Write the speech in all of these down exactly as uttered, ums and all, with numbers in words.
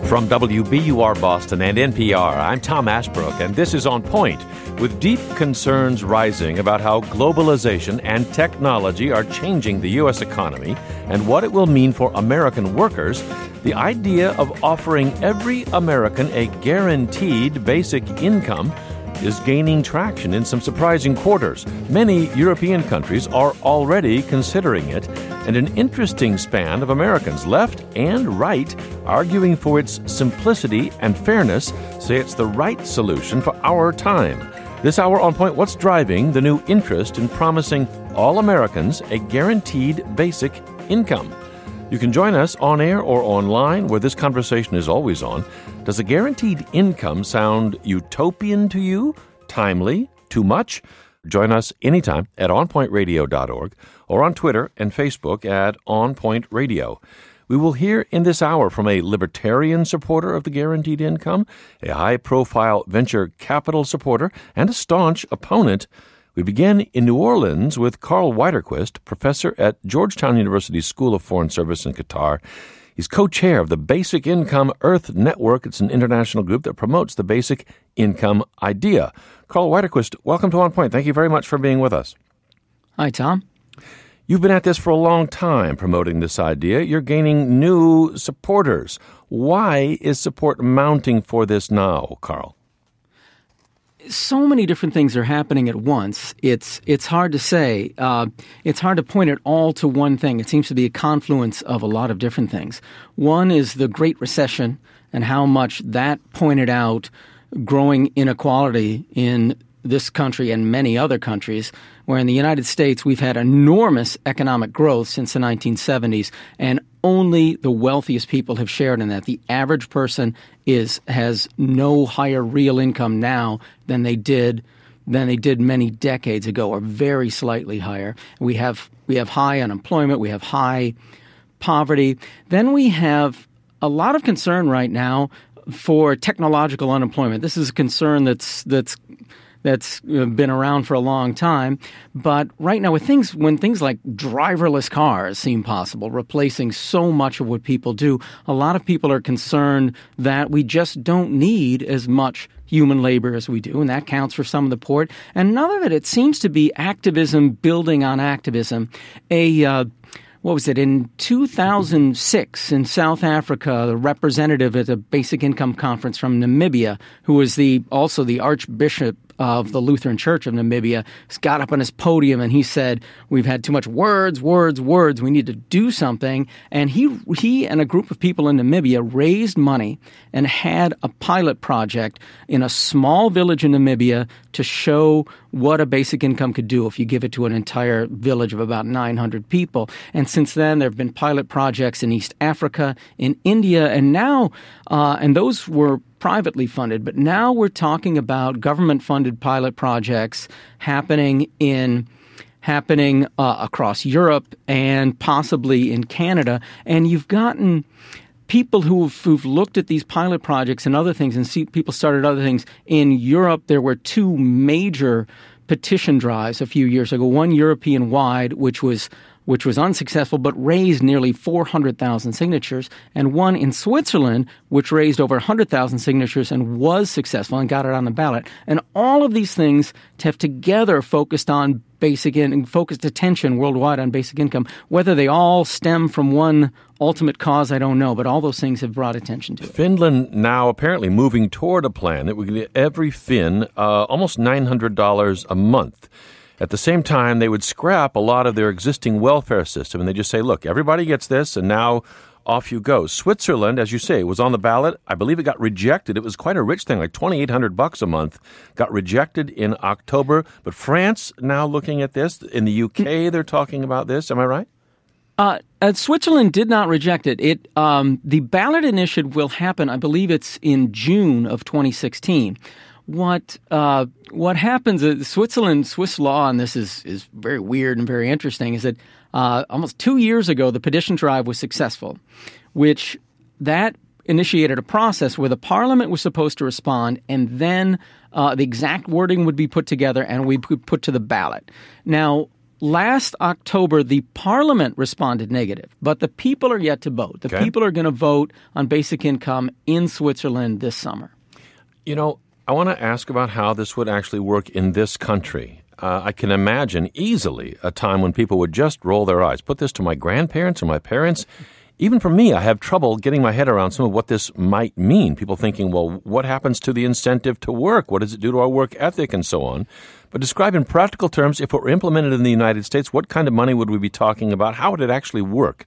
From W B U R Boston and N P R, I'm Tom Ashbrook, and this is On Point, with deep concerns rising about how globalization and technology are changing the U S economy and what it will mean for American workers. The idea of offering every American a guaranteed basic income is gaining traction in some surprising quarters. Many European countries are already considering it, and an interesting span of Americans, left and right, arguing for its simplicity and fairness, say it's the right solution for our time. This hour on Point, what's driving the new interest in promising all Americans a guaranteed basic income? You can join us on air or online, where this conversation is always on. Does a guaranteed income sound utopian to you? Timely? Too much? Join us anytime at on point radio dot org or on Twitter and Facebook at On Point Radio. We will hear in this hour from a libertarian supporter of the guaranteed income, a high-profile venture capital supporter, and a staunch opponent. We begin in New Orleans with Carl Widerquist, professor at Georgetown University's School of Foreign Service in Qatar. He's co-chair of the Basic Income Earth Network. It's an international group that promotes the basic income idea. Carl Widerquist, welcome to On Point. Thank you very much for being with us. Hi, Tom. You've been at this for a long time promoting this idea. You're gaining new supporters. Why is support mounting for this now, Carl? So many different things are happening at once. It's it's hard to say. Uh, it's hard to point it all to one thing. It seems to be a confluence of a lot of different things. One is the Great Recession and how much that pointed out growing inequality in this country and many other countries, where in the United States we've had enormous economic growth since the nineteen seventies, and only the wealthiest people have shared in that. The average person is has no higher real income now than they did than they did many decades ago, or very slightly higher. We have we have high unemployment, we have high poverty. Then we have a lot of concern right now for technological unemployment. This is a concern that's that's that's been around for a long time. But right now, with things when things like driverless cars seem possible, replacing so much of what people do, a lot of people are concerned that we just don't need as much human labor as we do, and that counts for some of the port. And another of it, it seems to be activism building on activism. A uh, What was it? In two thousand six in South Africa, the representative at a basic income conference from Namibia, who was the also the Archbishop of the Lutheran Church of Namibia, got up on his podium and he said, "We've had too much words, words, words. We need to do something." And he he and a group of people in Namibia raised money and had a pilot project in a small village in Namibia to show what a basic income could do if you give it to an entire village of about nine hundred people. And since then, there have been pilot projects in East Africa, in India, and now, uh, and those were privately funded, but now we're talking about government-funded pilot projects happening in happening uh, across Europe and possibly in Canada. And you've gotten people who've, who've looked at these pilot projects and other things, and see people started other things. In Europe, there were two major petition drives a few years ago, one European-wide, which was which was unsuccessful but raised nearly four hundred thousand signatures, and one in Switzerland, which raised over one hundred thousand signatures and was successful and got it on the ballot. And all of these things have together focused on basic in, focused attention worldwide on basic income. Whether they all stem from one ultimate cause, I don't know, but all those things have brought attention to it. Finland now apparently moving toward a plan that would get every Finn uh, almost nine hundred dollars a month. At the same time, they would scrap a lot of their existing welfare system, and they just say, look, everybody gets this, and now off you go. Switzerland, as you say, was on the ballot. I believe it got rejected. It was quite a rich thing, like twenty-eight hundred bucks a month. Got rejected in October. But France now looking at this. In the U K, they're talking about this. Am I right? Uh, uh, Switzerland did not reject it. It um, the ballot initiative will happen, I believe it's in June of twenty sixteen. What uh, what happens is Switzerland, Swiss law, and this is, is very weird and very interesting, is that uh, almost two years ago, the petition drive was successful, which that initiated a process where the parliament was supposed to respond, and then uh, the exact wording would be put together and we could put to the ballot. Now, last October, the Parliament responded negative, but the people are yet to vote. The okay. people are going to vote on basic income in Switzerland this summer. You know, I want to ask about how this would actually work in this country. Uh, I can imagine easily a time when people would just roll their eyes. Put this to my grandparents or my parents. Even for me, I have trouble getting my head around some of what this might mean. People thinking, well, what happens to the incentive to work? What does it do to our work ethic and so on? But describe in practical terms, if it were implemented in the United States, what kind of money would we be talking about? How would it actually work?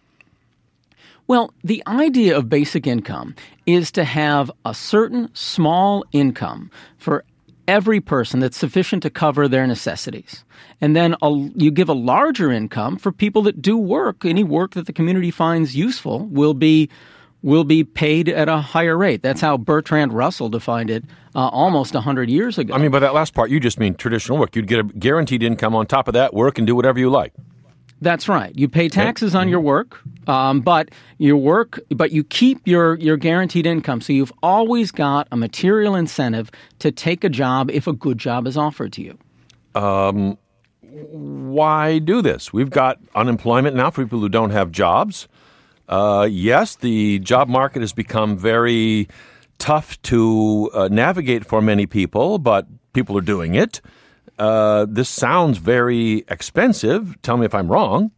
Well, the idea of basic income is to have a certain small income for every person that's sufficient to cover their necessities. And then a, you give a larger income for people that do work. Any work that the community finds useful will be will be paid at a higher rate. That's how Bertrand Russell defined it uh, almost one hundred years ago. I mean, by that last part, you just mean traditional work. You'd get a guaranteed income on top of that, work and do whatever you like. That's right. You pay taxes on your work, um, but your work, but you keep your, your guaranteed income. So you've always got a material incentive to take a job if a good job is offered to you. Um, why do this? We've got unemployment now for people who don't have jobs. Uh, yes, the job market has become very tough to uh, navigate for many people, but people are doing it. Uh, this sounds very expensive. Tell me if I'm wrong.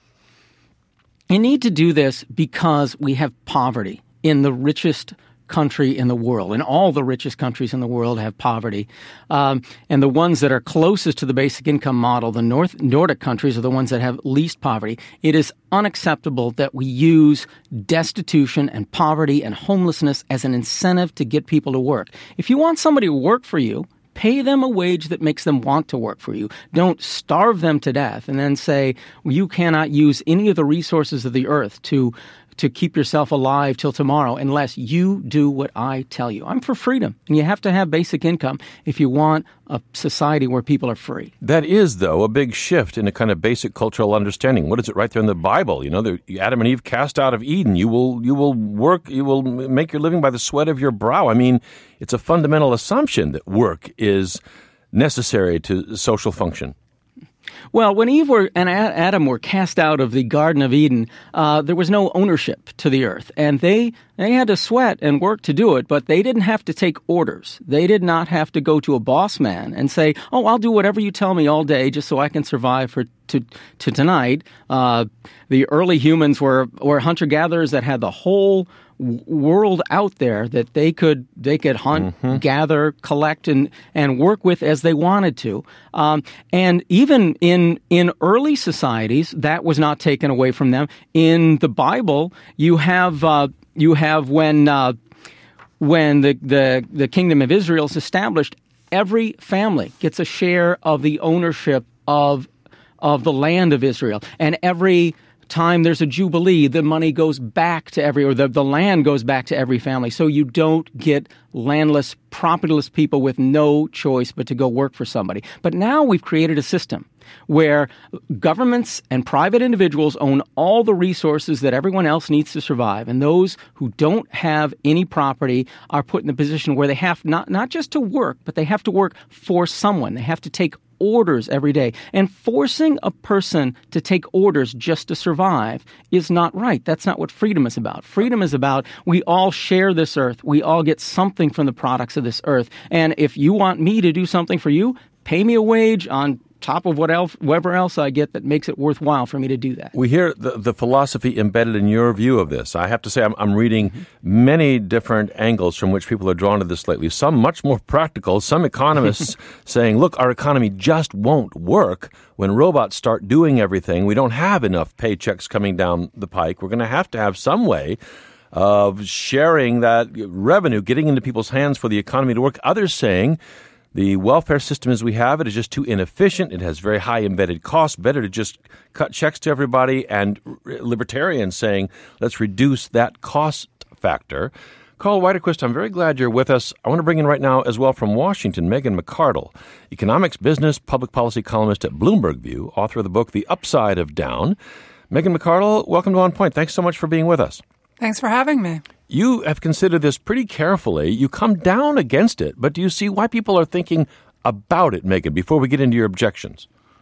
You need to do this because we have poverty in the richest country in the world, and all the richest countries in the world have poverty. Um, and the ones that are closest to the basic income model, the North Nordic countries, are the ones that have least poverty. It is unacceptable that we use destitution and poverty and homelessness as an incentive to get people to work. If you want somebody to work for you, pay them a wage that makes them want to work for you. Don't starve them to death and then say, well, you cannot use any of the resources of the earth to to keep yourself alive till tomorrow unless you do what I tell you. I'm for freedom, and you have to have basic income if you want a society where people are free. That is, though, a big shift in a kind of basic cultural understanding. What is it right there in the Bible? You know, the, Adam and Eve cast out of Eden. You will, you will work, you will make your living by the sweat of your brow. I mean, it's a fundamental assumption that work is necessary to social function. Well, when Eve were, and Adam were cast out of the Garden of Eden, uh, there was no ownership to the earth. And they, they had to sweat and work to do it, but they didn't have to take orders. They did not have to go to a boss man and say, oh, I'll do whatever you tell me all day just so I can survive for to, to tonight. Uh, the early humans were, were hunter-gatherers that had the whole world out there that they could they could hunt, mm-hmm. gather, collect, and and work with as they wanted to. Um, and even in in early societies, that was not taken away from them. In the Bible, you have uh, you have when uh, when the, the the kingdom of Israel is established, every family gets a share of the ownership of of the land of Israel, and every time there's a jubilee, the money goes back to every, or the, the land goes back to every family. So you don't get landless, propertyless people with no choice but to go work for somebody. But now we've created a system where governments and private individuals own all the resources that everyone else needs to survive. And those who don't have any property are put in the position where they have not, not just to work, but they have to work for someone. They have to take orders every day. And forcing a person to take orders just to survive is not right. That's not what freedom is about. Freedom is about we all share this earth. We all get something from the products of this earth. And if you want me to do something for you, pay me a wage on top of what else, whatever else I get that makes it worthwhile for me to do that. We hear the, the philosophy embedded in your view of this. I have to say I'm, I'm reading mm-hmm. many different angles from which people are drawn to this lately. Some much more practical. Some economists saying, look, our economy just won't work when robots start doing everything. We don't have enough paychecks coming down the pike. We're going to have to have some way of sharing that revenue, getting into people's hands for the economy to work. Others saying, the welfare system as we have it is just too inefficient. It has very high embedded costs. Better to just cut checks to everybody. And libertarians saying, let's reduce that cost factor. Carl Widerquist, I'm very glad you're with us. I want to bring in right now as well from Washington, Megan McArdle, economics, business, public policy columnist at Bloomberg View, author of the book The Upside of Down. Megan McArdle, welcome to On Point. Thanks so much for being with us. Thanks for having me. You have considered this pretty carefully. You come down against it, but do you see why people are thinking about it, Megan, before we get into your objections?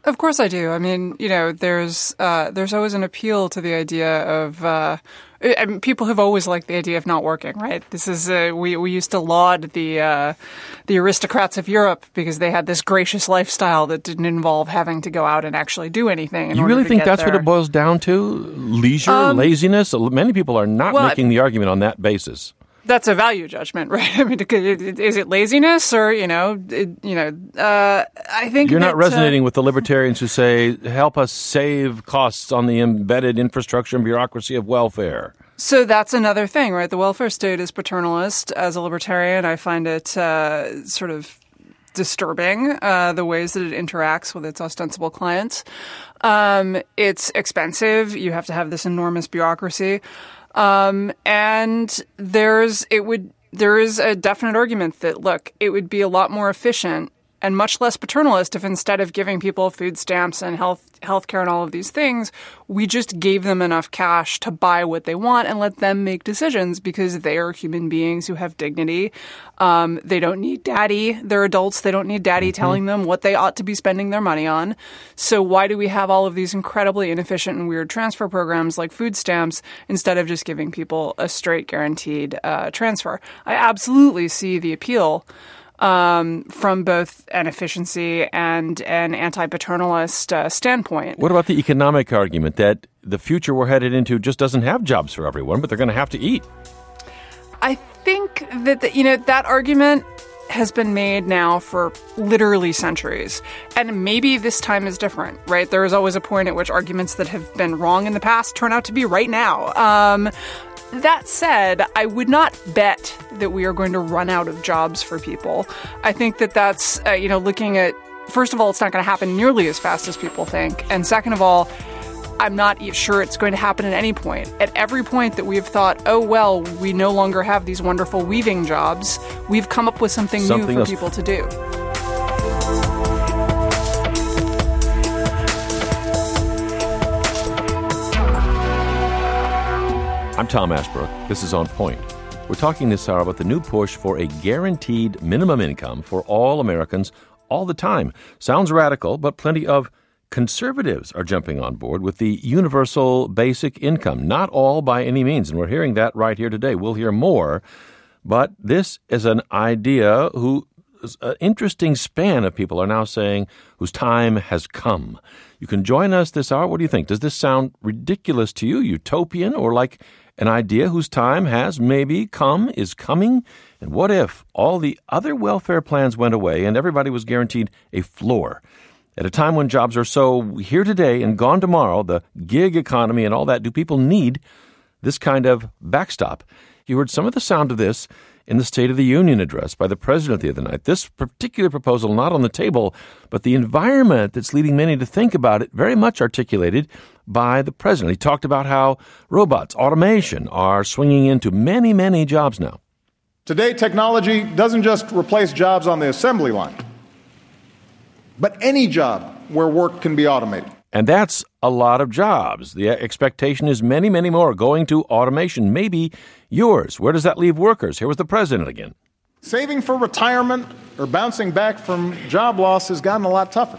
Of course I do. I mean, you know, there's uh, there's always an appeal to the idea of uh, I mean, people have always liked the idea of not working, right? This is uh, we we used to laud the uh, the aristocrats of Europe because they had this gracious lifestyle that didn't involve having to go out and actually do anything. In you order really to think get that's there. what it boils down to? Leisure, Um, laziness? Many people are not well, making the argument on that basis. That's a value judgment, right? I mean, is it laziness or, you know, it, you know, uh, I think You're that, not resonating uh, with the libertarians who say, help us save costs on the embedded infrastructure and bureaucracy of welfare. So that's another thing, right? The welfare state is paternalist. As a libertarian, I find it uh, sort of disturbing, uh, the ways that it interacts with its ostensible clients. Um, it's expensive. You have to have this enormous bureaucracy. Um, and there's, it would, there is a definite argument that, look, it would be a lot more efficient and much less paternalist if instead of giving people food stamps and health healthcare and all of these things, we just gave them enough cash to buy what they want and let them make decisions because they are human beings who have dignity. Um, they don't need daddy. They're adults. They don't need daddy mm-hmm. telling them what they ought to be spending their money on. So why do we have all of these incredibly inefficient and weird transfer programs like food stamps instead of just giving people a straight guaranteed uh, transfer? I absolutely see the appeal Um, from both an efficiency and an anti-paternalist uh, standpoint. What about the economic argument that the future we're headed into just doesn't have jobs for everyone, but they're going to have to eat? I think that, the, you know, that argument has been made now for literally centuries. And maybe this time is different, right? There is always a point at which arguments that have been wrong in the past turn out to be right now. Um, That said, I would not bet that we are going to run out of jobs for people. I think that that's, uh, you know, looking at, first of all, it's not going to happen nearly as fast as people think. And second of all, I'm not sure it's going to happen at any point. At every point that we have thought, oh, well, we no longer have these wonderful weaving jobs, we've come up with something, something new for else. people to do. I'm Tom Ashbrook. This is On Point. We're talking this hour about the new push for a guaranteed minimum income for all Americans all the time. Sounds radical, but plenty of conservatives are jumping on board with the universal basic income. Not all by any means, and we're hearing that right here today. We'll hear more, but this is an idea who an interesting span of people are now saying whose time has come. You can join us this hour. What do you think? Does this sound ridiculous to you, utopian, or like an idea whose time has maybe come, is coming? And what if all the other welfare plans went away and everybody was guaranteed a floor? At a time when jobs are so here today and gone tomorrow, the gig economy and all that, do people need this kind of backstop? You heard some of the sound of this in the State of the Union address by the president the other night. This particular proposal not on the table, but the environment that's leading many to think about it very much articulated by the president. He talked about how robots, automation, are swinging into many, many jobs now. Today, technology doesn't just replace jobs on the assembly line, but any job where work can be automated. And that's a lot of jobs. The expectation is many, many more going to automation, maybe yours. Where does that leave workers? Here was the president again. Saving for retirement or bouncing back from job loss has gotten a lot tougher.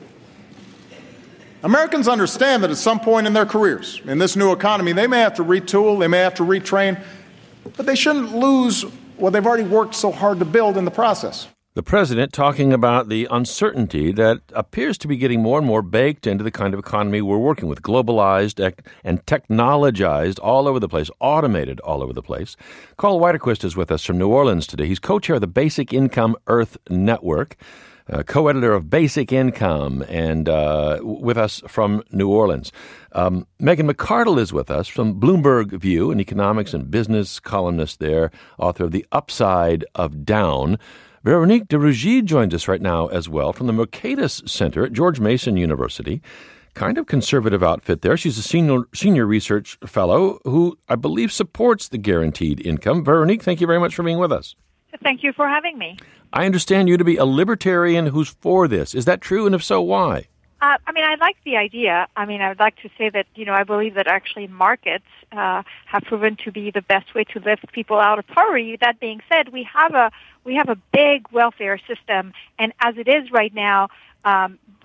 Americans understand that at some point in their careers, in this new economy, they may have to retool, they may have to retrain, but they shouldn't lose what they've already worked so hard to build in the process. The president talking about the uncertainty that appears to be getting more and more baked into the kind of economy we're working with, globalized and technologized all over the place, automated all over the place. Carl Widerquist is with us from New Orleans today. He's co-chair of the Basic Income Earth Network, uh, co-editor of Basic Income, and uh, with us from New Orleans. Um, Megan McArdle is with us from Bloomberg View, an economics and business columnist there, author of The Upside of Down. Veronique de Rugy joins us right now as well from the Mercatus Center at George Mason University. Kind of conservative outfit there. She's a senior senior research fellow who I believe supports the guaranteed income. Veronique, thank you very much for being with us. Thank you for having me. I understand you to be a libertarian who's for this. Is that true? And if so, why? Uh, I mean, I like the idea. I mean, I would like to say that, you know, I believe that actually markets uh, have proven to be the best way to lift people out of poverty. That being said, we have a we have a big welfare system, and as it is right now, um,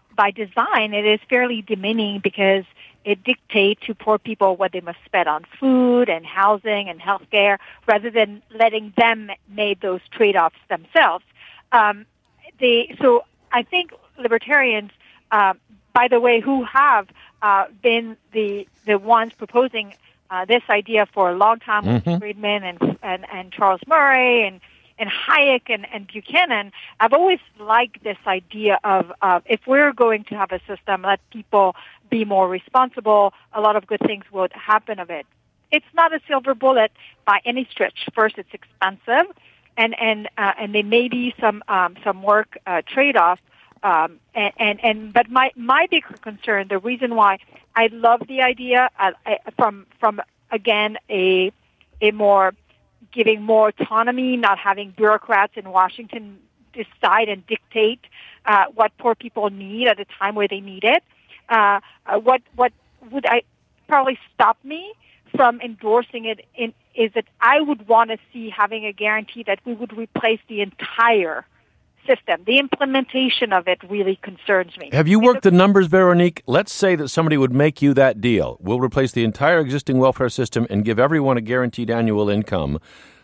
by design, it is fairly demeaning because it dictates to poor people what they must spend on food and housing and healthcare, rather than letting them make those trade-offs themselves. Um, they, so I think libertarians, uh, by the way, who have uh, been the the ones proposing uh, this idea for a long time, mm-hmm. with Friedman and, and and Charles Murray and and Hayek and, and Buchanan, I've always liked this idea of, of if we're going to have a system, let people be more responsible, a lot of good things would happen of it. It's not a silver bullet by any stretch. First, it's expensive, and and uh, and there may be some um, some work uh, trade-off. Um, and, and and but my my bigger concern, the reason why I love the idea uh, I, from from again a a more giving more autonomy, not having bureaucrats in Washington decide and dictate uh, what poor people need at a time where they need it. Uh, uh, what what would I probably stop me from endorsing it in, is that I would want to see having a guarantee that we would replace the entire system. The implementation of it really concerns me. Have you worked the numbers, Veronique? Let's say that somebody would make you that deal. We'll replace the entire existing welfare system and give everyone a guaranteed annual income.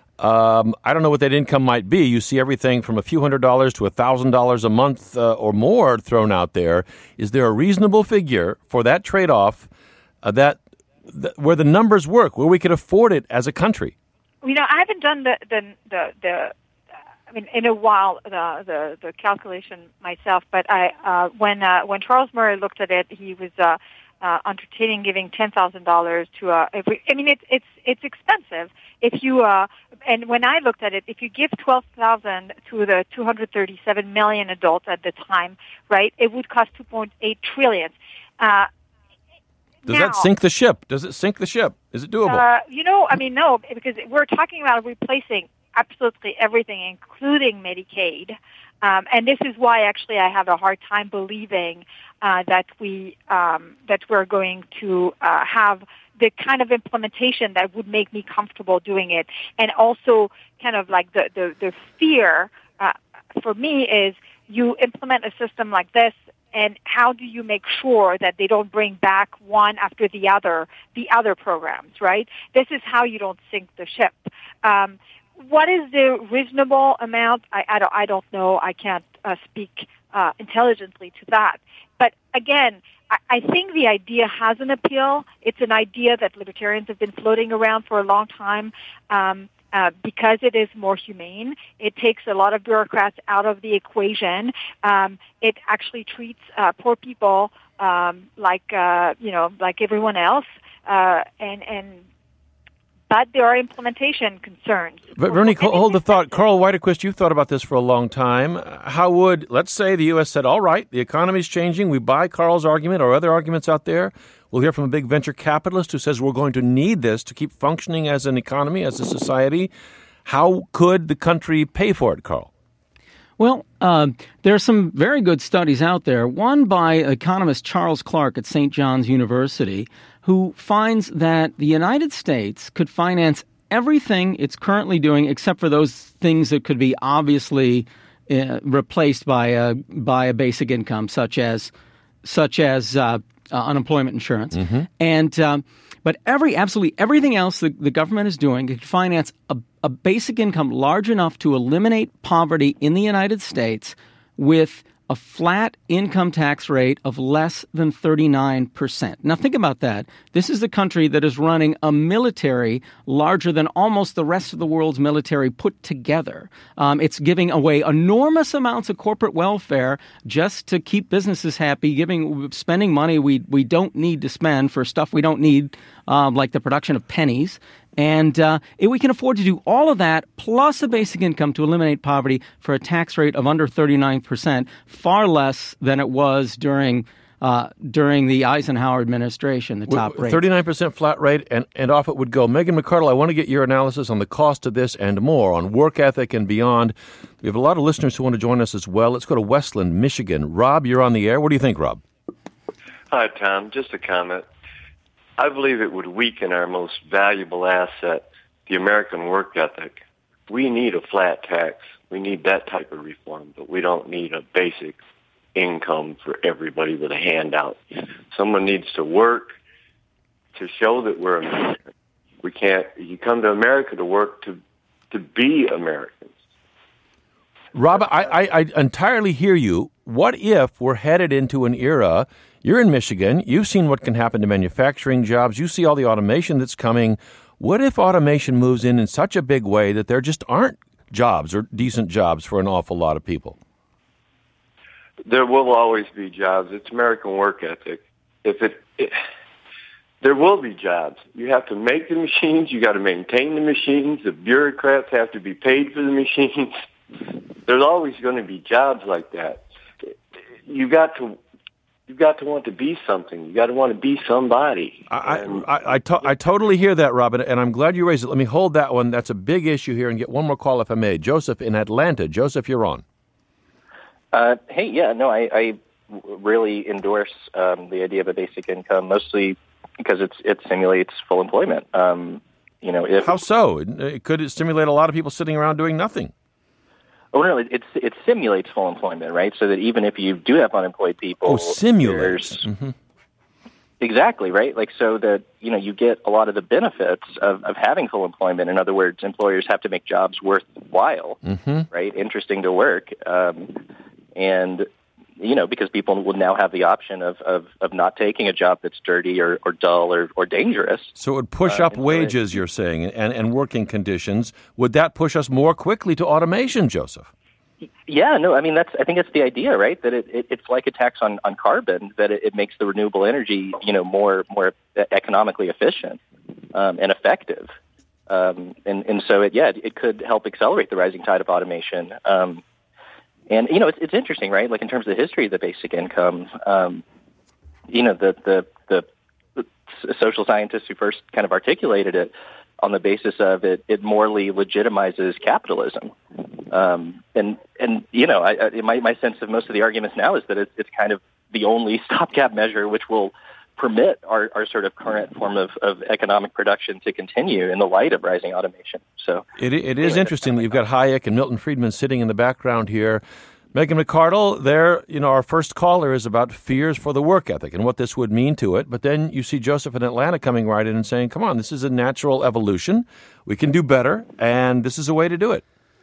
Um, I don't know what that income might be. You see everything from a few hundred dollars to a thousand dollars a month uh, or more thrown out there. Is there a reasonable figure for that trade-off uh, that, that where the numbers work, where we could afford it as a country? You know, I haven't done the the the. the I mean, in a while, the the, the calculation myself. But I, uh, when uh, when Charles Murray looked at it, he was uh, uh, entertaining giving ten thousand dollars to a. Every, I mean, it's it's it's expensive. If you uh, and when I looked at it, if you give twelve thousand to the two hundred thirty-seven million adults at the time, right, it would cost two point eight trillion. Uh, Does now, that sink the ship? Does it sink the ship? Is it doable? Uh, you know, I mean, no, because we're talking about replacing absolutely everything, including Medicaid. Um, and this is why actually I have a hard time believing uh, that we um, that we're going to uh, have the kind of implementation that would make me comfortable doing it. And also kind of like the, the, the fear uh, for me is you implement a system like this, and how do you make sure that they don't bring back one after the other, the other programs, right? This is how you don't sink the ship. Um, What is the reasonable amount? I, I, don't, I don't know. I can't uh, speak uh, intelligently to that. But again, I, I think the idea has an appeal. It's an idea that libertarians have been floating around for a long time um, uh, because it is more humane. It takes a lot of bureaucrats out of the equation. Um, it actually treats uh, poor people um, like uh, you know like everyone else, uh, and and. But there are implementation concerns. But Veronique, hold the thought. Carl Whitequist, you've thought about this for a long time. How would, let's say the U S said, all right, the economy's changing. We buy Carl's argument or other arguments out there. We'll hear from a big venture capitalist who says we're going to need this to keep functioning as an economy, as a society. How could the country pay for it, Carl? Well, uh, there are some very good studies out there. One by economist Charles Clark at Saint John's University, who finds that the United States could finance everything it's currently doing except for those things that could be obviously uh, replaced by a by a basic income, such as such as uh, uh, unemployment insurance. Mm-hmm. And um, but every absolutely everything else that the government is doing could finance a, a basic income large enough to eliminate poverty in the United States with a flat income tax rate of less than thirty-nine percent. Now, think about that. This is the country that is running a military larger than almost the rest of the world's military put together. Um, it's giving away enormous amounts of corporate welfare just to keep businesses happy, giving spending money we, we don't need to spend for stuff we don't need, um, like the production of pennies. And uh, if we can afford to do all of that, plus a basic income to eliminate poverty for a tax rate of under thirty-nine percent, far less than it was during uh, during the Eisenhower administration, the top rate. thirty-nine percent flat rate, and, and off it would go. Megan McArdle, I want to get your analysis on the cost of this and more, on work ethic and beyond. We have a lot of listeners who want to join us as well. Let's go to Westland, Michigan. Rob, you're on the air. What do you think, Rob? Hi, Tom. Just a comment. I believe it would weaken our most valuable asset, the American work ethic. We need a flat tax. We need that type of reform, but we don't need a basic income for everybody with a handout. Someone needs to work to show that we're American. We can't, you come to America to work to to be Americans. Rob, I, I, I entirely hear you. What if we're headed into an era, you're in Michigan, you've seen what can happen to manufacturing jobs, you see all the automation that's coming. What if automation moves in in such a big way that there just aren't jobs or decent jobs for an awful lot of people? There will always be jobs. It's American work ethic. If it, it there will be jobs. You have to make the machines. You got to maintain the machines. The bureaucrats have to be paid for the machines. There's always going to be jobs like that. You got to, you got to want to be something. You got to want to be somebody. I I, I, to, I totally hear that, Robin, and I'm glad you raised it. Let me hold that one. That's a big issue here, and get one more call if I may. Joseph in Atlanta. Joseph, you're on. Uh, hey, yeah, no, I, I really endorse um, the idea of a basic income, mostly because it's it simulates full employment. Um, you know, if, how so? It, could it stimulate a lot of people sitting around doing nothing? Oh no, it it simulates full employment, right? So that even if you do have unemployed people, oh, simulates. Mm-hmm. Exactly, right? Like so that you know you get a lot of the benefits of, of having full employment. In other words, employers have to make jobs worthwhile, mm-hmm. right? Interesting to work, um, and you know because people will now have the option of, of, of not taking a job that's dirty or, or dull or, or dangerous. So it would push uh, up wages, so it, you're saying, and, and working conditions. Would that push us more quickly to automation, Joseph? Yeah, no, I mean, that's I think that's the idea, right? That it, it it's like a tax on, on carbon, that it, it makes the renewable energy, you know, more more economically efficient um, and effective. Um, and, and so, it, yeah, it could help accelerate the rising tide of automation. Um, and, you know, it's, it's interesting, right? Like in terms of the history of the basic income, um, you know, the, the, the, the social scientists who first kind of articulated it on the basis of it, it morally legitimizes capitalism. Um, and, and, you know, I, I, my, my sense of most of the arguments now is that it's, it's kind of the only stopgap measure which will permit our, our sort of current form of, of economic production to continue in the light of rising automation. So it, it is anyway, interesting that you've got Hayek and Milton Friedman sitting in the background here. Megan McArdle, there, you know, our first caller is about fears for the work ethic and what this would mean to it. But then you see Joseph in Atlanta coming right in and saying, come on, this is a natural evolution. We can do better, and this is a way to do it.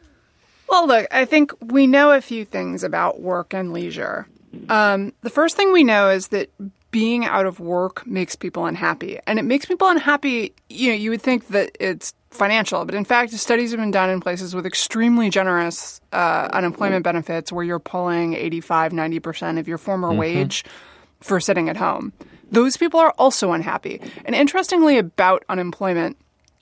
Well, look, I think we know a few things about work and leisure. Um, the first thing we know is that being out of work makes people unhappy. And it makes people unhappy, you know, you would think that it's financial. But in fact, studies have been done in places with extremely generous uh, unemployment benefits where you're pulling eighty-five, ninety percent of your former mm-hmm. wage for sitting at home. Those people are also unhappy. And interestingly about unemployment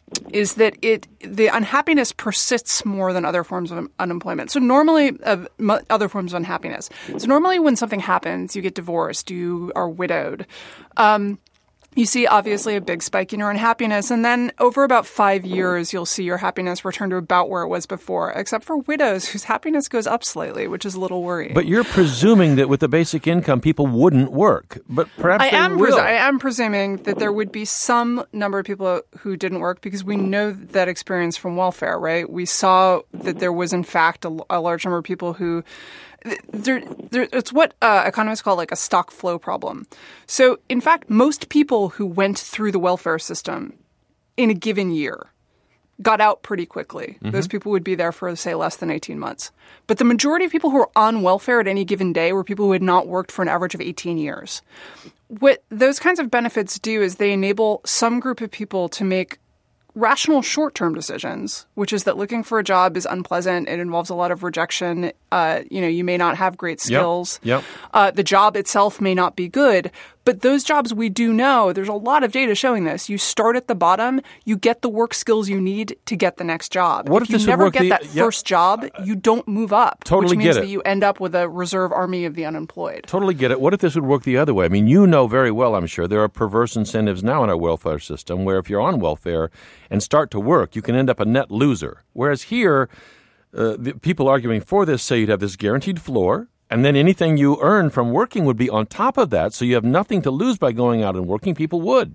is that it the unhappiness persists more than other forms of unemployment. So normally, uh, other forms of unhappiness. So normally when something happens, you get divorced, you are widowed. Um, you see obviously a big spike in your unhappiness. And then over about five years, you'll see your happiness return to about where it was before, except for widows whose happiness goes up slightly, which is a little worrying. But you're presuming that with the basic income, people wouldn't work. But perhaps I they am will. Pres- I am presuming that there would be some number of people who didn't work because we know that experience from welfare, right? We saw that there was, in fact, a, a large number of people who There, there, it's what uh, economists call like a stock flow problem. So, in fact, most people who went through the welfare system in a given year got out pretty quickly. Mm-hmm. Those people would be there for, say, less than eighteen months. But the majority of people who were on welfare at any given day were people who had not worked for an average of eighteen years. What those kinds of benefits do is they enable some group of people to make rational short-term decisions, which is that looking for a job is unpleasant. It involves a lot of rejection. Uh, you know, you may not have great skills. Yep. Yep. Uh, the job itself may not be good. But those jobs, we do know, there's a lot of data showing this. You start at the bottom, you get the work skills you need to get the next job. What if, if you this never would work get the, that yep. first job, you don't move up. Totally which means get it. that you end up with a reserve army of the unemployed. Totally get it. What if this would work the other way? I mean, you know very well, I'm sure, there are perverse incentives now in our welfare system where if you're on welfare and start to work, you can end up a net loser. Whereas here, uh, the people arguing for this say you'd have this guaranteed floor, and then anything you earn from working would be on top of that, so you have nothing to lose by going out and working. People would.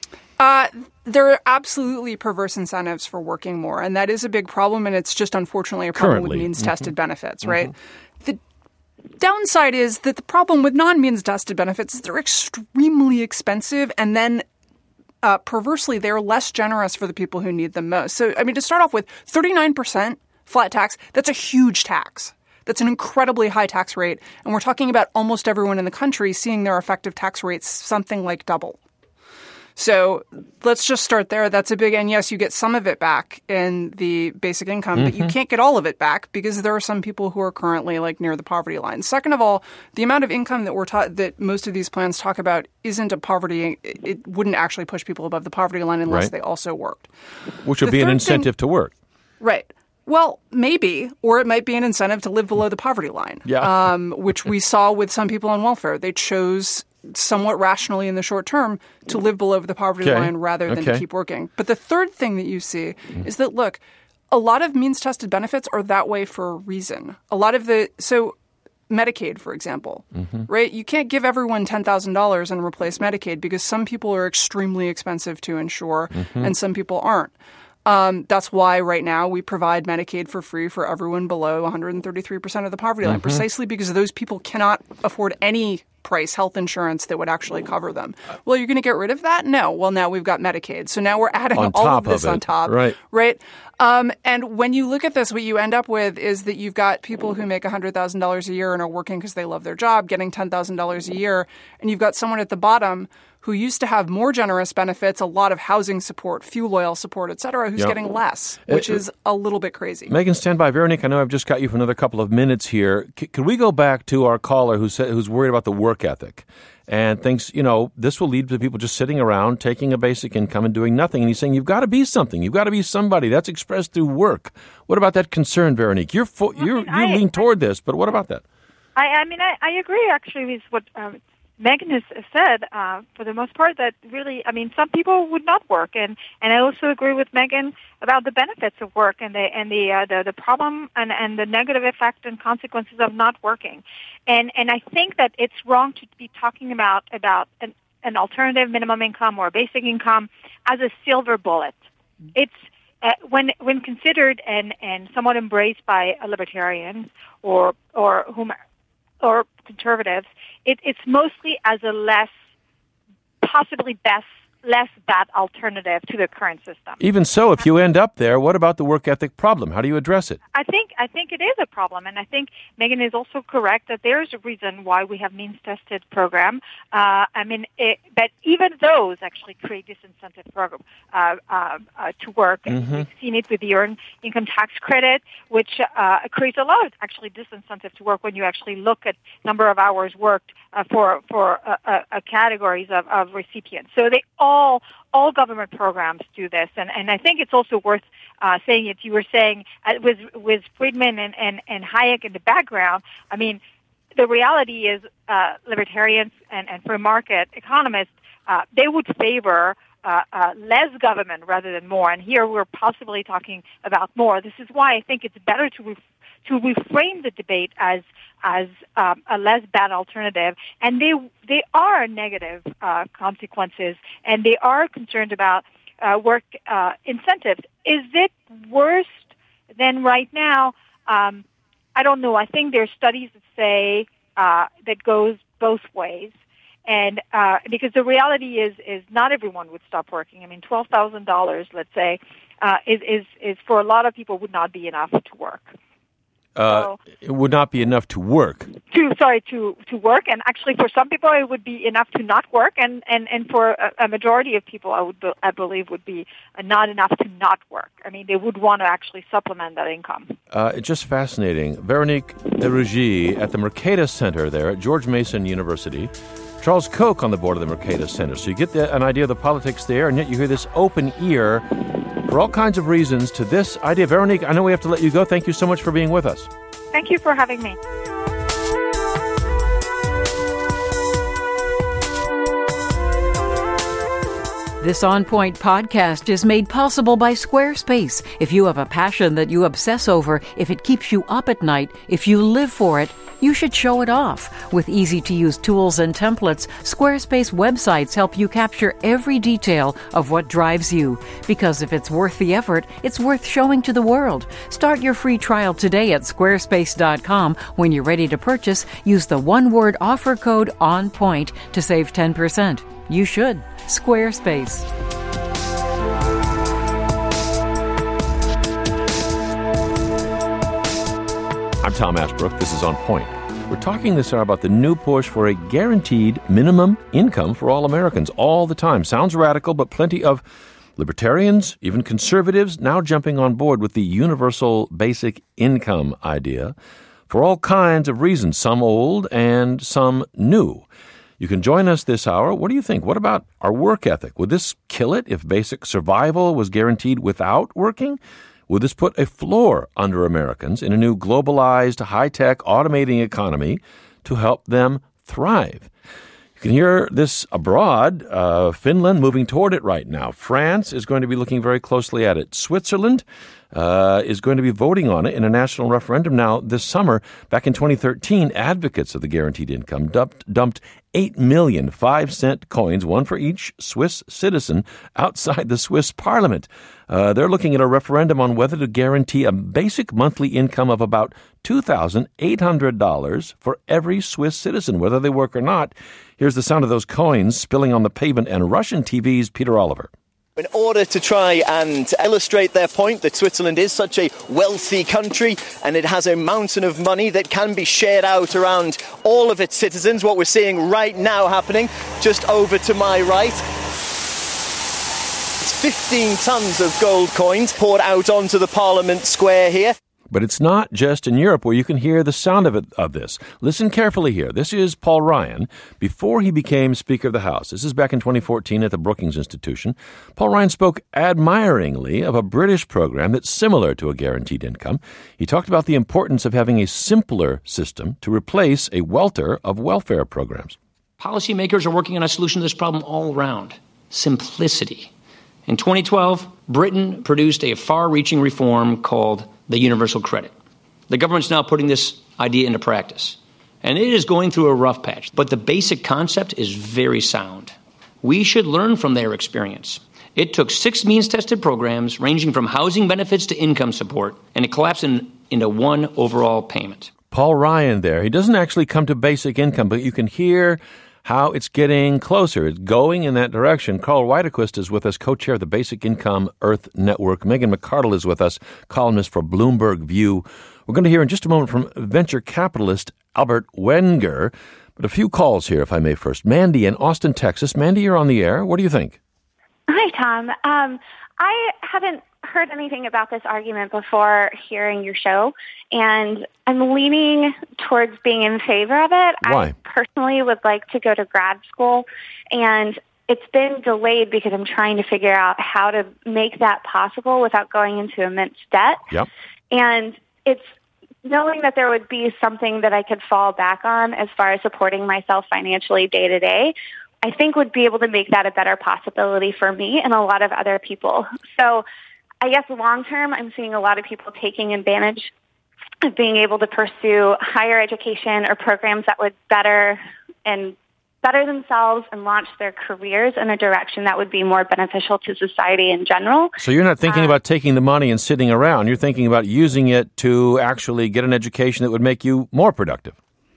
Uh, there are absolutely perverse incentives for working more, and that is a big problem, and it's just unfortunately a problem Currently. with means-tested mm-hmm. benefits, right? Mm-hmm. The Downside is that the problem with non-means tested benefits is they're extremely expensive, and then uh, perversely, they're less generous for the people who need them most. So, I mean, to start off with, thirty-nine percent flat tax, that's a huge tax. That's an incredibly high tax rate. And we're talking about almost everyone in the country seeing their effective tax rates something like double. So let's just start there. That's a big, and yes, you get some of it back in the basic income, mm-hmm. but you can't get all of it back because there are some people who are currently like near the poverty line. Second of all, the amount of income that we're ta- that most of these plans talk about isn't a poverty. It wouldn't actually push people above the poverty line unless right. they also worked. Which would the be an incentive thing, to work. Right. Well, maybe, or it might be an incentive to live below the poverty line, yeah. um, which we saw with some people on welfare. They chose somewhat rationally in the short term to live below the poverty okay. line rather than okay. to keep working. But the third thing that you see mm-hmm. is that, look, a lot of means-tested benefits are that way for a reason. A lot of the – so Medicaid, for example, mm-hmm. right? You can't give everyone ten thousand dollars and replace Medicaid because some people are extremely expensive to insure mm-hmm. and some people aren't. Um, that's why right now we provide Medicaid for free for everyone below one hundred thirty-three percent of the poverty line, mm-hmm. precisely because those people cannot afford any price health insurance that would actually cover them. Well, you're going to get rid of that? No. Well, now we've got Medicaid. So now we're adding on all top of this of on top. Right. Right. Um, and when you look at this, what you end up with is that you've got people who make one hundred thousand dollars a year and are working because they love their job, getting ten thousand dollars a year. And you've got someone at the bottom who used to have more generous benefits, a lot of housing support, fuel oil support, et cetera, who's yep. getting less, which it, is a little bit crazy. Megan, stand by. Veronique, I know I've just got you for another couple of minutes here. C- could we go back to our caller who said, who's worried about the work ethic and thinks, you know, this will lead to people just sitting around, taking a basic income and doing nothing. And he's saying, you've got to be something. You've got to be somebody. That's expressed through work. What about that concern, Veronique? You're fo- I you're mean, you I, lean toward this, but what about that? I, I mean, I, I agree, actually, with what um, Megan has said, uh, for the most part, that really, I mean, some people would not work, and, and I also agree with Megan about the benefits of work and the and the uh, the, the problem and, and the negative effect and consequences of not working, and and I think that it's wrong to be talking about about an, an alternative minimum income or a basic income as a silver bullet. It's uh, when when considered and, and somewhat embraced by libertarians or or whom. or conservatives, it, it's mostly as a less, possibly best, less bad alternative to the current system. Even so, if you end up there, what about the work ethic problem? How do you address it? I think I think it is a problem, and I think Megan is also correct that there is a reason why we have means-tested program. Uh, I mean, it, but even those actually create disincentive program uh, uh, uh, to work. Mm-hmm. We've seen it with the earned income tax credit, which uh, creates a lot of actually disincentive to work when you actually look at number of hours worked uh, for for uh, uh, categories of, of recipients. So they all All, all government programs do this, and, and I think it's also worth uh, saying it. You were saying uh, with with Friedman and, and, and Hayek in the background, I mean, the reality is uh, libertarians and, and free market economists, uh, they would favor uh, uh, less government rather than more, and here we're possibly talking about more. This is why I think it's better to ref- to reframe the debate as as um, a less bad alternative, and they they are negative uh, consequences, and they are concerned about uh, work uh, incentives. Is it worse than right now? Um, I don't know. I think there are studies that say uh, that goes both ways, and uh, because the reality is is not everyone would stop working. I mean, twelve thousand dollars, let's say, uh, is is is for a lot of people would not be enough to work. Uh, so, it would not be enough to work. To sorry to, to work, and actually for some people it would be enough to not work, and, and, and for a, a majority of people I would I believe would be not enough to not work. I mean, they would want to actually supplement that income. Uh, it's just fascinating. Veronique Derougy at the Mercatus Center there at George Mason University. Charles Koch on the board of the Mercatus Center. So you get the, an idea of the politics there, and yet you hear this open ear for all kinds of reasons to this idea. Veronique, I know we have to let you go. Thank you so much for being with us. Thank you for having me. This On Point podcast is made possible by Squarespace. If you have a passion that you obsess over, if it keeps you up at night, if you live for it, You should show it off. With easy-to-use tools and templates, Squarespace websites help you capture every detail of what drives you. Because if it's worth the effort, it's worth showing to the world. Start your free trial today at squarespace dot com. When you're ready to purchase, use the one-word offer code ONPOINT to save ten percent. You should. Squarespace. I'm Tom Ashbrook. This is On Point. We're talking this hour about the new push for a guaranteed minimum income for all Americans all the time. Sounds radical, but plenty of libertarians, even conservatives, now jumping on board with the universal basic income idea for all kinds of reasons, some old and some new. You can join us this hour. What do you think? What about our work ethic? Would this kill it if basic survival was guaranteed without working? Would this put a floor under Americans in a new globalized, high-tech, automating economy to help them thrive? You can hear this abroad. Uh, Finland moving toward it right now. France is going to be looking very closely at it. Switzerland uh, is going to be voting on it in a national referendum now this summer. Back in twenty thirteen, advocates of the guaranteed income dumped, dumped eight million five-cent coins, one for each Swiss citizen, outside the Swiss parliament. Uh, they're looking at a referendum on whether to guarantee a basic monthly income of about two thousand eight hundred dollars for every Swiss citizen, whether they work or not. Here's the sound of those coins spilling on the pavement and Russian T V's Peter Oliver. In order to try and illustrate their point that Switzerland is such a wealthy country and it has a mountain of money that can be shared out around all of its citizens, what we're seeing right now happening just over to my right, it's fifteen tons of gold coins poured out onto the Parliament Square here. But it's not just in Europe where you can hear the sound of it, of this. Listen carefully here. This is Paul Ryan before he became Speaker of the House. This is back in twenty fourteen at the Brookings Institution. Paul Ryan spoke admiringly of a British program that's similar to a guaranteed income. He talked about the importance of having a simpler system to replace a welter of welfare programs. Policymakers are working on a solution to this problem all around. Simplicity. In twenty twelve, Britain produced a far-reaching reform called the Universal Credit. The government's now putting this idea into practice. And it is going through a rough patch. But the basic concept is very sound. We should learn from their experience. It took six means-tested programs ranging from housing benefits to income support, and it collapsed in, into one overall payment. Paul Ryan there. He doesn't actually come to basic income, but you can hear how it's getting closer. It's going in that direction. Carl Widequist is with us, co-chair of the Basic Income Earth Network. Megan McArdle is with us, columnist for Bloomberg View. We're going to hear in just a moment from venture capitalist Albert Wenger. But a few calls here, if I may first. Mandy in Austin, Texas. Mandy, you're on the air. What do you think? Hi, Tom. Um, I haven't heard anything about this argument before hearing your show, and I'm leaning towards being in favor of it. Why? I personally would like to go to grad school, and it's been delayed because I'm trying to figure out how to make that possible without going into immense debt. Yep. And it's knowing that there would be something that I could fall back on as far as supporting myself financially day to day, I think would be able to make that a better possibility for me and a lot of other people. So I guess long term, I'm seeing a lot of people taking advantage of being able to pursue higher education or programs that would better and better themselves and launch their careers in a direction that would be more beneficial to society in general. So you're not thinking uh, about taking the money and sitting around. You're thinking about using it to actually get an education that would make you more productive.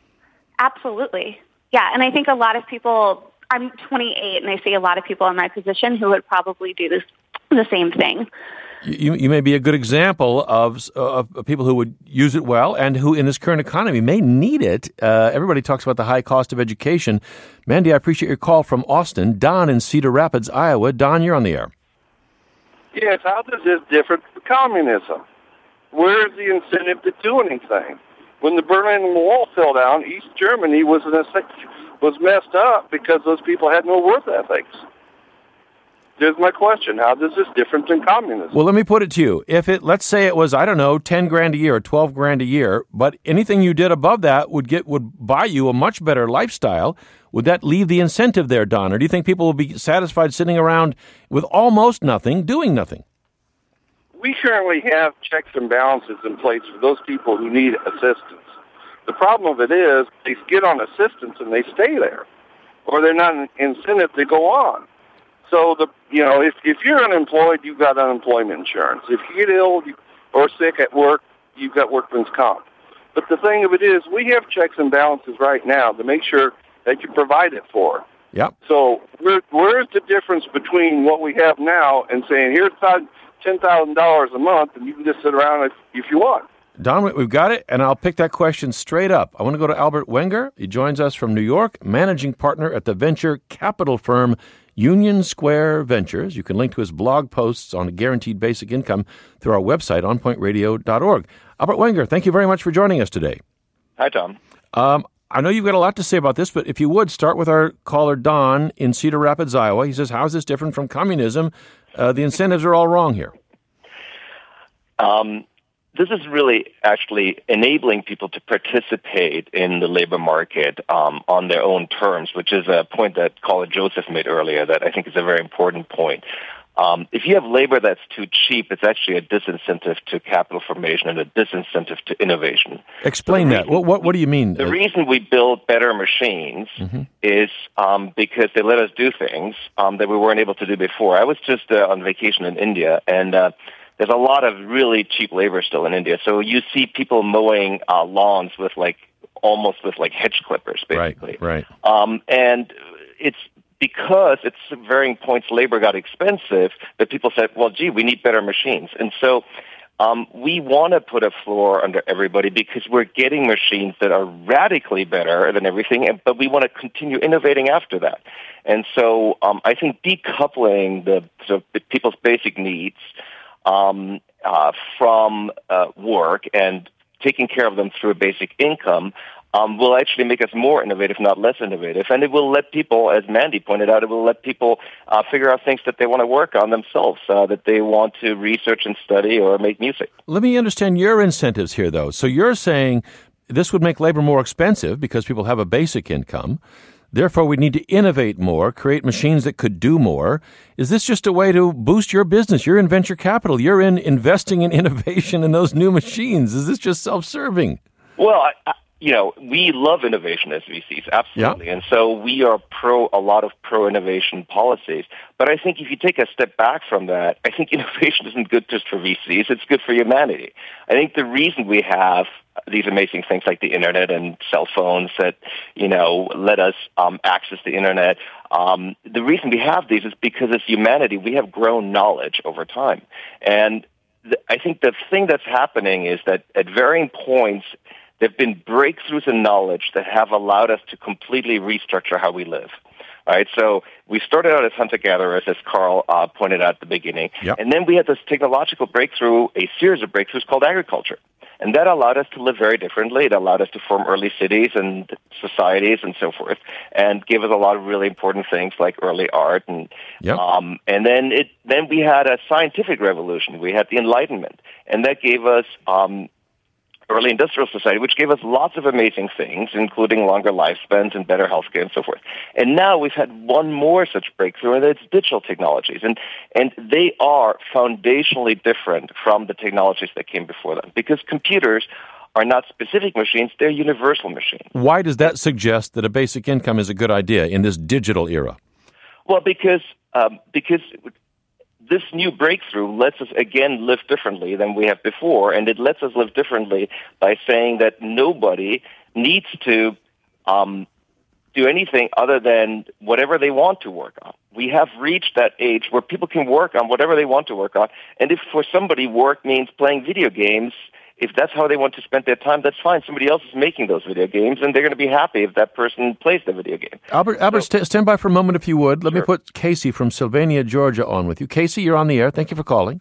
Absolutely. Yeah, and I think a lot of people, I'm twenty-eight, and I see a lot of people in my position who would probably do this the same thing. You, you may be a good example of, uh, of people who would use it well and who in this current economy may need it. Uh, everybody talks about the high cost of education. Mandy, I appreciate your call from Austin. Don in Cedar Rapids, Iowa. Don, you're on the air. Yes, how does this differ from communism? Where is the incentive to do anything? When the Berlin Wall fell down, East Germany was, in a, was messed up because those people had no work ethics. Here's my question. How does this different than communism? Well, let me put it to you. If it, let's say it was, I don't know, ten grand a year or twelve grand a year, but anything you did above that would get, would buy you a much better lifestyle. Would that leave the incentive there, Don? Or do you think people will be satisfied sitting around with almost nothing, doing nothing? We currently have checks and balances in place for those people who need assistance. The problem of it is they get on assistance and they stay there, or they're not incented to go on. So the you know if if you're unemployed, you've got unemployment insurance. If you get ill or sick at work, you've got workman's comp. But the thing of it is, we have checks and balances right now to make sure that you provide it for. Yep. So where, where's the difference between what we have now and saying, here's ten thousand dollars a month, and you can just sit around if, if you want? Don, we've got it, and I'll pick that question straight up. I want to go to Albert Wenger. He joins us from New York, managing partner at the venture capital firm Union Square Ventures. You can link to his blog posts on guaranteed basic income through our website, on point radio dot org. Albert Wenger, thank you very much for joining us today. Hi, Tom. Um, I know you've got a lot to say about this, but if you would, start with our caller, Don, in Cedar Rapids, Iowa. He says, how is this different from communism? Uh, the incentives are all wrong here. Um, this is really actually enabling people to participate in the labor market um, on their own terms, which is a point that caller Joseph made earlier that I think is a very important point. Um, if you have labor that's too cheap, it's actually a disincentive to capital formation and a disincentive to innovation. Explain that. What, what What do you mean? The reason we build better machines mm-hmm. is um, because they let us do things um, that we weren't able to do before. I was just uh, on vacation in India, and uh, there's a lot of really cheap labor still in India. So you see people mowing uh, lawns with like almost with like hedge clippers, basically. Right. Right. Um, and it's because at varying points labor got expensive that people said, well, gee, we need better machines. And so um, we want to put a floor under everybody because we're getting machines that are radically better than everything, but we want to continue innovating after that. And so um, I think decoupling the, so the people's basic needs um, uh, from uh, work and taking care of them through a basic income Um, will actually make us more innovative, not less innovative. And it will let people, as Mandy pointed out, it will let people uh, figure out things that they want to work on themselves, uh, that they want to research and study or make music. Let me understand your incentives here, though. So you're saying this would make labor more expensive because people have a basic income. Therefore, we need to innovate more, create machines that could do more. Is this just a way to boost your business? You're in venture capital. You're in investing in innovation in those new machines. Is this just self-serving? Well, I, I You know, we love innovation as V Cs, absolutely. Yeah. And so we are pro a lot of pro-innovation policies. But I think if you take a step back from that, I think innovation isn't good just for V Cs. It's good for humanity. I think the reason we have these amazing things like the Internet and cell phones that, you know, let us um, access the Internet, um, the reason we have these is because as humanity, we have grown knowledge over time. And th- I think the thing that's happening is that at varying points, there have been breakthroughs in knowledge that have allowed us to completely restructure how we live. All right, so we started out as hunter-gatherers, as Carl uh, pointed out at the beginning, yep. and then we had this technological breakthrough, a series of breakthroughs called agriculture. And that allowed us to live very differently. It allowed us to form early cities and societies and so forth, and gave us a lot of really important things like early art. And yep. um, and then it then we had a scientific revolution. We had the Enlightenment, and that gave us um, early industrial society, which gave us lots of amazing things, including longer lifespans and better healthcare and so forth. And now we've had one more such breakthrough, and it's digital technologies. And and they are foundationally different from the technologies that came before them, because computers are not specific machines, they're universal machines. Why does that suggest that a basic income is a good idea in this digital era? Well, because um, because this new breakthrough lets us, again, live differently than we have before, and it lets us live differently by saying that nobody needs to um, do anything other than whatever they want to work on. We have reached that age where people can work on whatever they want to work on, and if for somebody work means playing video games, if that's how they want to spend their time, that's fine. Somebody else is making those video games, and they're going to be happy if that person plays the video game. Albert, Albert, so, st- stand by for a moment if you would. Let sure. me put Casey from Sylvania, Georgia on with you. Casey, you're on the air. Thank you for calling.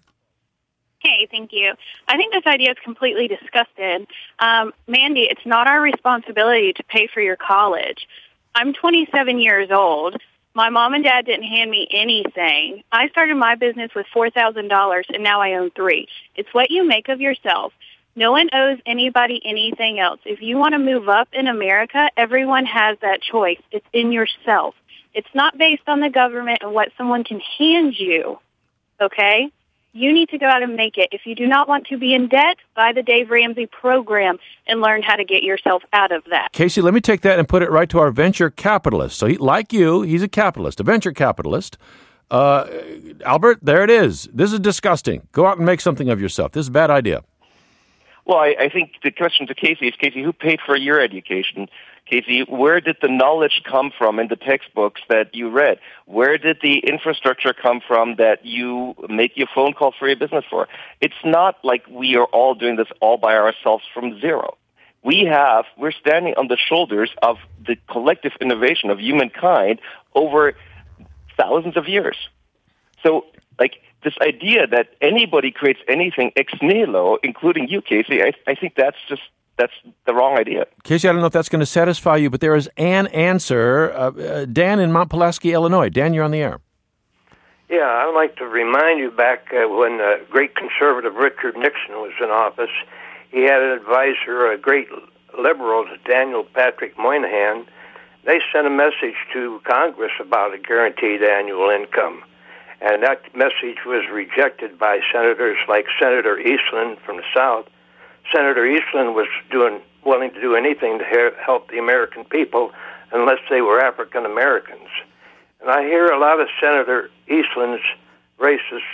Hey, thank you. I think this idea is completely disgusted. Um, Mandy, it's not our responsibility to pay for your college. I'm twenty-seven years old. My mom and dad didn't hand me anything. I started my business with four thousand dollars, and now I own three. It's what you make of yourself. No one owes anybody anything else. If you want to move up in America, everyone has that choice. It's in yourself. It's not based on the government and what someone can hand you, okay? You need to go out and make it. If you do not want to be in debt, buy the Dave Ramsey program and learn how to get yourself out of that. Casey, let me take that and put it right to our venture capitalist. So he, like you, he's a capitalist, a venture capitalist. Uh, Albert, there it is. This is disgusting. Go out and make something of yourself. This is a bad idea. Well, I, I think the question to Casey is, Casey, who paid for your education? Casey, where did the knowledge come from in the textbooks that you read? Where did the infrastructure come from that you make your phone call for your business for? It's not like we are all doing this all by ourselves from zero. We have, we're standing on the shoulders of the collective innovation of humankind over thousands of years. So, like, this idea that anybody creates anything ex nihilo, including you, Casey, I, I think that's just that's the wrong idea. Casey, I don't know if that's going to satisfy you, but there is an answer. Uh, uh, Dan in Mount Pulaski, Illinois. Dan, you're on the air. Yeah, I'd like to remind you back uh, when uh, great conservative Richard Nixon was in office, he had an advisor, a great liberal, Daniel Patrick Moynihan. They sent a message to Congress about a guaranteed annual income. And that message was rejected by senators like Senator Eastland from the South. Senator Eastland was doing willing to do anything to help the American people unless they were African Americans. And I hear a lot of Senator Eastland's racist,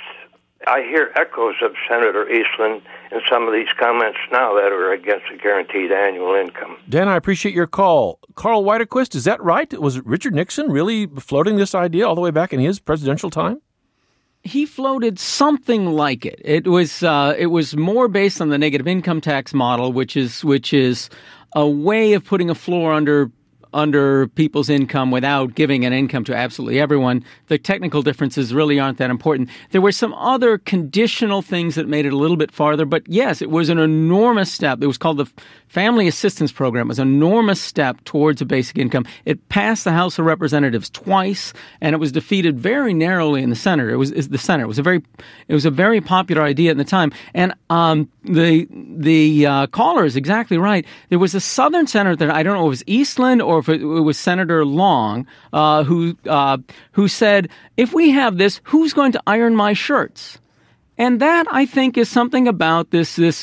I hear echoes of Senator Eastland in some of these comments now that are against a guaranteed annual income. Dan, I appreciate your call. Carl Widerquist, is that right? Was Richard Nixon really floating this idea all the way back in his presidential time? He floated something like it. It was uh, it was more based on the negative income tax model, which is which is a way of putting a floor under under people's income without giving an income to absolutely everyone. The technical differences really aren't that important. There were some other conditional things that made it a little bit farther, but yes, it was an enormous step. It was called the Family Assistance Program. It was an enormous step towards a basic income. It passed the House of Representatives twice, and it was defeated very narrowly in the Senate. It was the Senate. It was a very, it was a very popular idea at the time. And um, the the uh, caller is exactly right. There was a Southern senator that I don't know if it was Eastland or if it, it was Senator Long uh, who uh, who said, "If we have this, who's going to iron my shirts?" And that, I think, is something about this this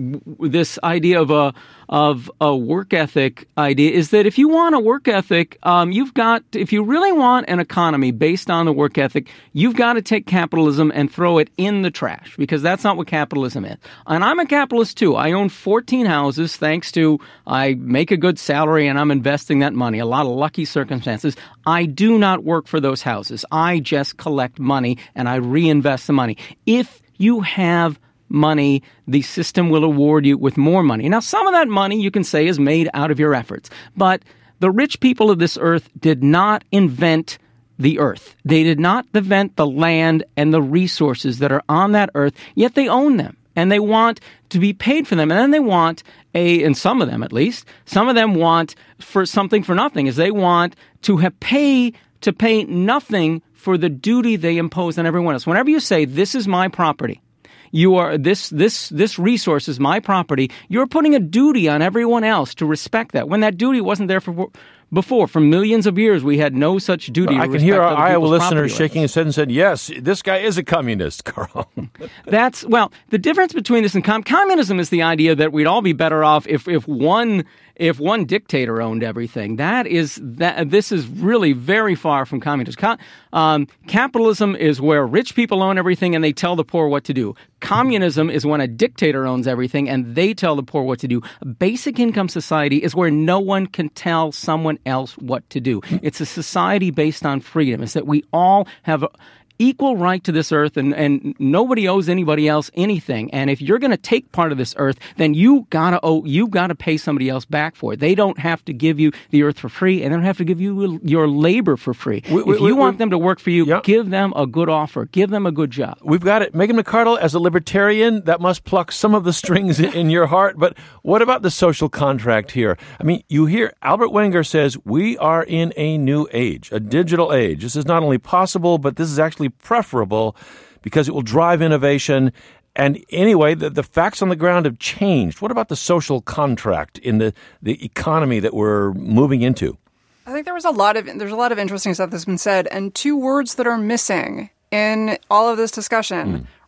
this idea of a of a work ethic idea is that if you want a work ethic, um, you've got if you really want an economy based on the work ethic, you've got to take capitalism and throw it in the trash, because that's not what capitalism is. And I'm a capitalist too. I own fourteen houses thanks to I make a good salary and I'm investing that money. A lot of lucky circumstances. I do not work for those houses. I just collect money and I reinvest the money. If you have money, the system will award you with more money. Now, some of that money you can say is made out of your efforts, but the rich people of this earth did not invent the earth. They did not invent the land and the resources that are on that earth, yet they own them, and they want to be paid for them. And then they want a, and some of them at least, some of them want for something for nothing, is they want to have pay to pay nothing for the duty they impose on everyone else. Whenever you say, this is my property, you are this this this resource is my property, you're putting a duty on everyone else to respect that, when that duty wasn't there for before. For millions of years, we had no such duty. I to can hear our Iowa listeners rights. shaking his head and said, yes, this guy is a communist, Carl. That's, well, the difference between this and com- communism is the idea that we'd all be better off if, if one if one dictator owned everything. That is that. This is really very far from communism. Com- um, capitalism is where rich people own everything and they tell the poor what to do. Communism is when a dictator owns everything and they tell the poor what to do. A basic income society is where no one can tell someone else what to do. It's a society based on freedom. It's that we all have equal right to this earth, and, and nobody owes anybody else anything. And if you're going to take part of this earth, then you gotta owe, you gotta pay somebody else back for it. They don't have to give you the earth for free, and they don't have to give you your labor for free. We, we, if you we, want we, them to work for you, yeah. give them a good offer. Give them a good job. We've got it. Megan McArdle, as a libertarian, that must pluck some of the strings in, in your heart. But what about the social contract here? I mean, you hear Albert Wenger says, we are in a new age, a digital age. This is not only possible, but this is actually preferable because it will drive innovation. And anyway, the, the facts on the ground have changed. What about the social contract in the, the economy that we're moving into? I think there was a lot of there's a lot of interesting stuff that's been said, and two words that are missing in all of this discussion: mm.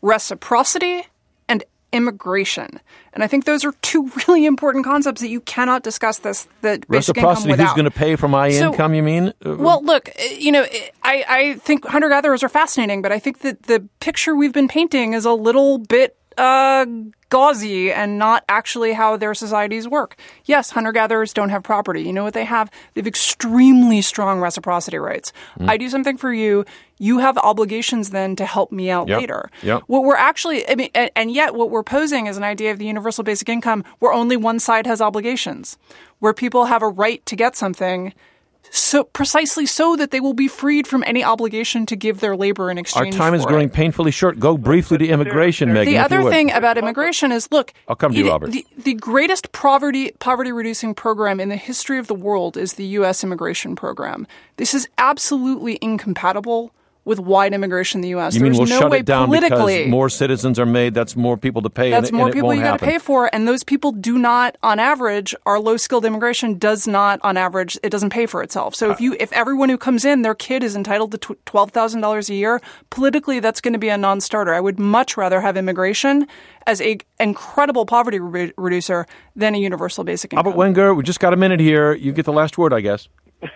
reciprocity and immigration. And I think those are two really important concepts that you cannot discuss this, the basic income Reciprocity, without. who's going to pay for my So- income, you mean? Uh, Well, look, you know, I, I think hunter-gatherers are fascinating, but I think that the picture we've been painting is a little bit uh, gauzy and not actually how their societies work. Yes, hunter-gatherers don't have property. You know what they have? They have extremely strong reciprocity rights. Mm. I do something for you. You have obligations then to help me out Yep. later. Yep. What we're actually, I mean, and, and yet what we're posing is an idea of the universal basic income where only one side has obligations, where people have a right to get something so precisely so that they will be freed from any obligation to give their labor in Our exchange time is for growing it. painfully short. Go briefly to immigration, Megan, The if you other would. thing about immigration is, look, I'll come to you, it- Robert. The, the greatest poverty poverty reducing program in the history of the world is the U S immigration program. This is absolutely incompatible with wide immigration in the U S. You mean There's we'll no shut way it down politically because more citizens are made, that's more people to pay, That's and, more and it people won't you got to happen. pay for, and those people do not, on average, our low-skilled immigration does not, on average, it doesn't pay for itself. So if you, if everyone who comes in, their kid is entitled to tw- twelve thousand dollars a year, politically, that's going to be a non-starter. I would much rather have immigration as a incredible poverty re- reducer than a universal basic income. Albert Wenger, we just got a minute here. You get the last word, I guess.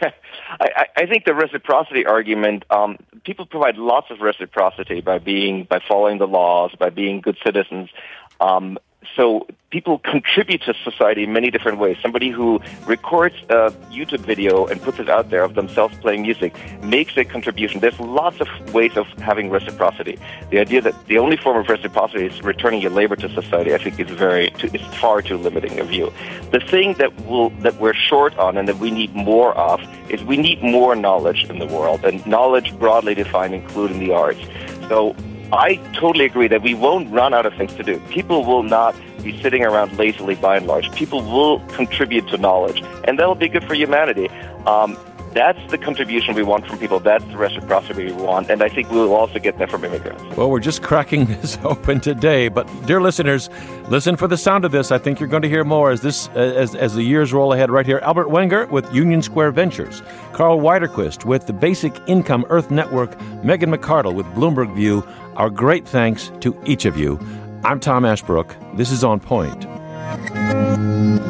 I, I think the reciprocity argument, um, people provide lots of reciprocity by being, by following the laws, by being good citizens. Um, so people contribute to society in many different ways. Somebody who records a YouTube video and puts it out there of themselves playing music makes a contribution. There's lots of ways of having reciprocity. The idea that the only form of reciprocity is returning your labor to society, I think is very, too, is far too limiting a view. The thing that will that we're short on and that we need more of is we need more knowledge in the world, and knowledge broadly defined, including the arts. So I totally agree that we won't run out of things to do. People will not be sitting around lazily by and large. People will contribute to knowledge, and that'll be good for humanity. Um, that's the contribution we want from people. That's the reciprocity we want, and I think we'll also get that from immigrants. Well, we're just cracking this open today, but dear listeners, listen for the sound of this. I think you're going to hear more as this as as the years roll ahead. Right here, Albert Wenger with Union Square Ventures, Carl Widerquist with the Basic Income Earth Network, Megan McArdle with Bloomberg View. Our great thanks to each of you. I'm Tom Ashbrook. This is On Point.